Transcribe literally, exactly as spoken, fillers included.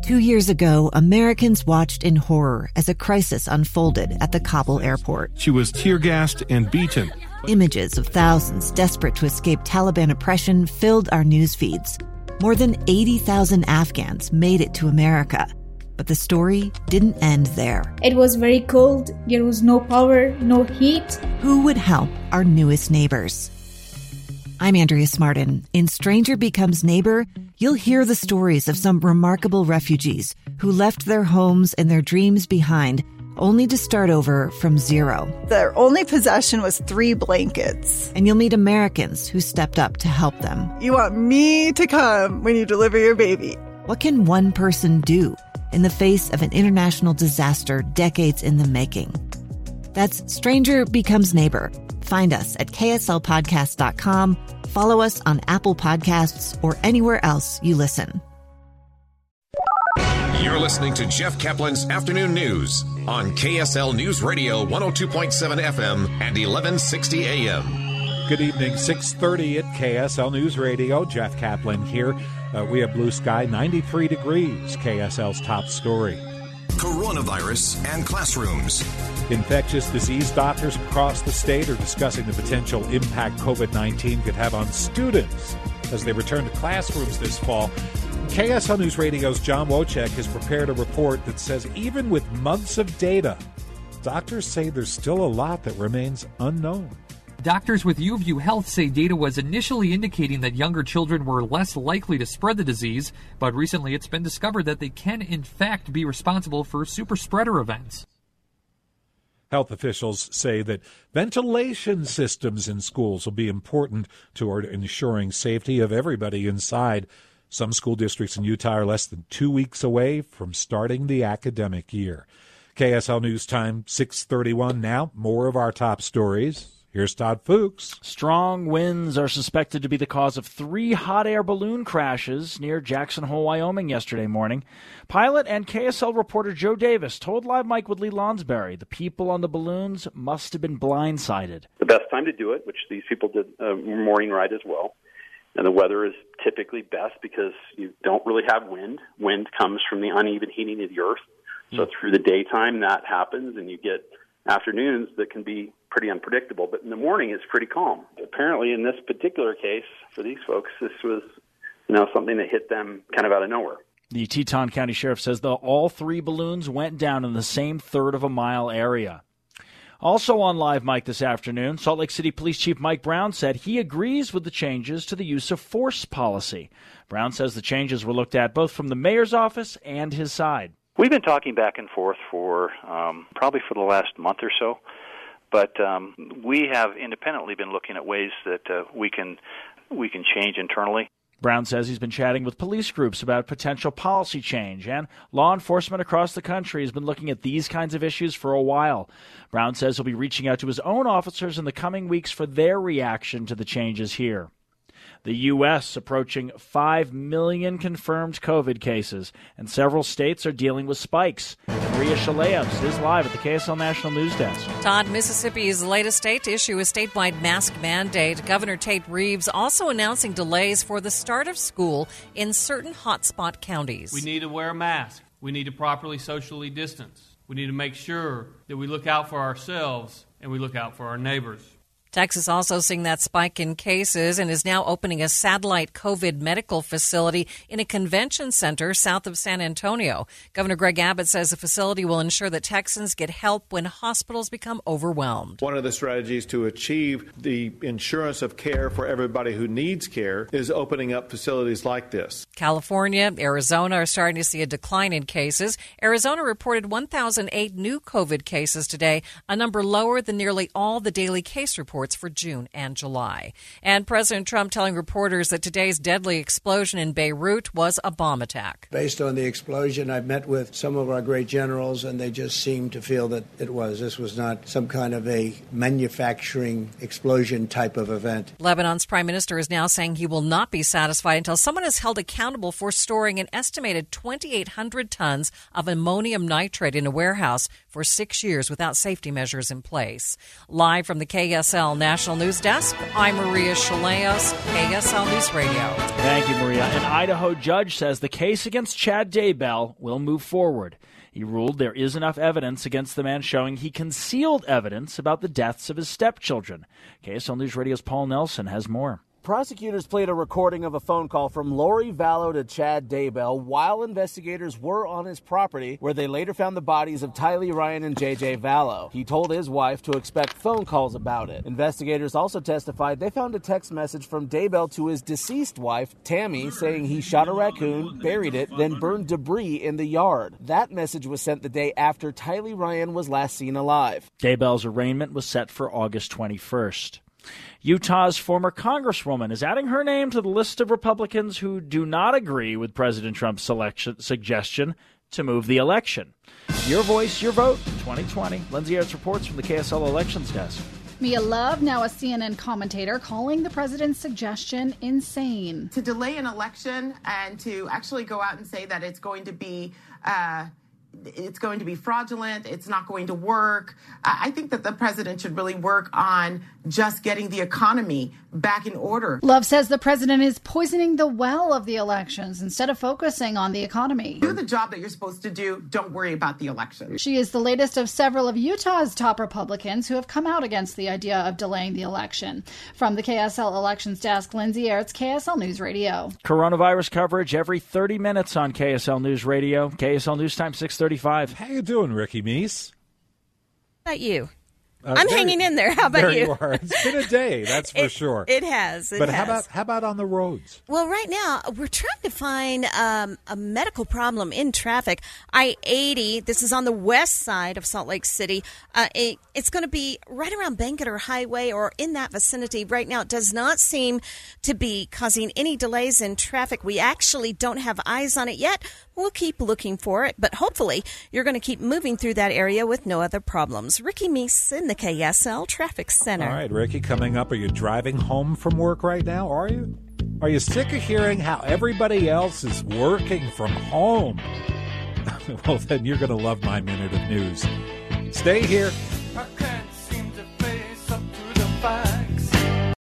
Two years ago, Americans watched in horror as a crisis unfolded at the Kabul airport. She was tear-gassed and beaten. Images of thousands desperate to escape Taliban oppression filled our news feeds. More than eighty thousand Afghans made it to America. But the story didn't end there. It was very cold. There was no power, no heat. Who would help our newest neighbors? I'm Andrea Smartin. In Stranger Becomes Neighbor, you'll hear the stories of some remarkable refugees who left their homes and their dreams behind, only to start over from zero. Their only possession was three blankets. And you'll meet Americans who stepped up to help them. You want me to come when you deliver your baby. What can one person do in the face of an international disaster decades in the making? That's Stranger Becomes Neighbor. Find us at K S L podcast dot com. Follow us on Apple Podcasts or anywhere else you listen. You're listening to Jeff Kaplan's Afternoon News on K S L News Radio one oh two point seven F M and eleven sixty A M. Good evening, six thirty at K S L News Radio. Jeff Kaplan here. Uh, we have blue sky, ninety-three degrees, K S L's top story. Coronavirus and classrooms. Infectious disease doctors across the state are discussing the potential impact COVID nineteen could have on students as they return to classrooms this fall. K S L News Radio's John Wojcik has prepared a report that says even with months of data, doctors say there's still a lot that remains unknown. Doctors with UView Health say data was initially indicating that younger children were less likely to spread the disease, but recently it's been discovered that they can in fact be responsible for super spreader events. Health officials say that ventilation systems in schools will be important toward ensuring safety of everybody inside. Some school districts in Utah are less than two weeks away from starting the academic year. K S L News Time, six thirty-one now. More of our top stories. Here's Todd Fuchs. Strong winds are suspected to be the cause of three hot air balloon crashes near Jackson Hole, Wyoming yesterday morning. Pilot and K S L reporter Joe Davis told Live Mike with Lee Lonsberry the people on the balloons must have been blindsided. The best time to do it, which these people did a morning ride as well, and the weather is typically best because you don't really have wind. Wind comes from the uneven heating of the earth. So through the daytime that happens, and you get afternoons that can be pretty unpredictable, but in the morning it's pretty calm. Apparently in this particular case, for these folks, this was, you know, something that hit them kind of out of nowhere. The Teton County Sheriff says that all three balloons went down in the same third of a mile area. Also on Live Mike this afternoon, Salt Lake City Police Chief Mike Brown said he agrees with the changes to the use of force policy. Brown says the changes were looked at both from the mayor's office and his side. We've been talking back and forth for um, probably for the last month or so, but um, we have independently been looking at ways that uh, we can we can change internally. Brown says he's been chatting with police groups about potential policy change, and law enforcement across the country has been looking at these kinds of issues for a while. Brown says he'll be reaching out to his own officers in the coming weeks for their reaction to the changes here. The U S approaching five million confirmed COVID cases, and several states are dealing with spikes. Maria Shaleevs is live at the K S L National News Desk. Todd, Mississippi's latest state to issue a statewide mask mandate. Governor Tate Reeves also announcing delays for the start of school in certain hotspot counties. We need to wear a mask. We need to properly socially distance. We need to make sure that we look out for ourselves and we look out for our neighbors. Texas also seeing that spike in cases and is now opening a satellite COVID medical facility in a convention center south of San Antonio. Governor Greg Abbott says the facility will ensure that Texans get help when hospitals become overwhelmed. One of the strategies to achieve the insurance of care for everybody who needs care is opening up facilities like this. California, Arizona are starting to see a decline in cases. Arizona reported one thousand eight new COVID cases today, a number lower than nearly all the daily case reports for June and July. And President Trump telling reporters that today's deadly explosion in Beirut was a bomb attack. Based on the explosion, I've met with some of our great generals, and they just seemed to feel that it was. This was not some kind of a manufacturing explosion type of event. Lebanon's prime minister is now saying he will not be satisfied until someone is held accountable for storing an estimated twenty-eight hundred tons of ammonium nitrate in a warehouse for six years without safety measures in place. Live from the K S L S L National News Desk, I'm Maria Shilaos, K S L News Radio. Thank you, Maria. An Idaho judge says the case against Chad Daybell will move forward. He ruled there is enough evidence against the man showing he concealed evidence about the deaths of his stepchildren. K S L News Radio's Paul Nelson has more. Prosecutors played a recording of a phone call from Lori Vallow to Chad Daybell while investigators were on his property, where they later found the bodies of Tylee Ryan and J J Vallow. He told his wife to expect phone calls about it. Investigators also testified they found a text message from Daybell to his deceased wife, Tammy, saying he shot a raccoon, buried it, then burned debris in the yard. That message was sent the day after Tylee Ryan was last seen alive. Daybell's arraignment was set for August twenty-first. Utah's former congresswoman is adding her name to the list of Republicans who do not agree with President Trump's selection, suggestion to move the election. Your voice, your vote, twenty twenty. Lindsay Ertz reports from the K S L Elections Desk. Mia Love, now a C N N commentator, calling the president's suggestion insane. To delay an election and to actually go out and say that it's going to be uh, it's going to be fraudulent, it's not going to work. I think that the president should really work on just getting the economy back in order. Love says the president is poisoning the well of the elections instead of focusing on the economy. Do the job that you're supposed to do. Don't worry about the election. She is the latest of several of Utah's top Republicans who have come out against the idea of delaying the election. From the K S L Elections Desk, Lindsay Ertz, K S L News Radio. Coronavirus coverage every thirty minutes on K S L News Radio. K S L News Time six thirty-five. How you doing, Ricky Meese? How about you? Uh, I'm there, hanging in there. How about there you? you are. It's been a day, that's for it, sure. It has. It but has. how about how about on the roads? Well, right now we're trying to find um, a medical problem in traffic. I eighty. This is on the west side of Salt Lake City. Uh, it, it's going to be right around Banketer Highway or in that vicinity right now. It does not seem to be causing any delays in traffic. We actually don't have eyes on it yet. We'll keep looking for it, but hopefully you're going to keep moving through that area with no other problems. Ricky Meese in the K S L Traffic Center. All right, Ricky, coming up, are you driving home from work right now? Are you? Are you sick of hearing how everybody else is working from home? Well, then you're going to love my Minute of News. Stay here.